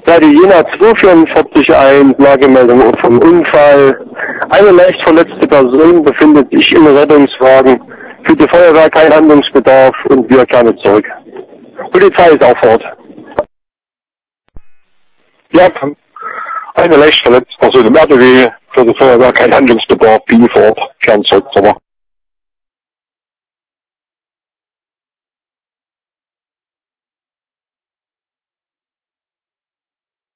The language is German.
Ja, die Jena 244-1, Lagemeldung vom Unfall. Eine leicht verletzte Person befindet sich im Rettungswagen. Für die Feuerwehr kein Handlungsbedarf und wir kehren zurück. Polizei ist auch vor Ort. Ja, eine leicht verletzte Person im RTW. Für die Feuerwehr kein Handlungsbedarf, wie vor Ort. Kehren zurück.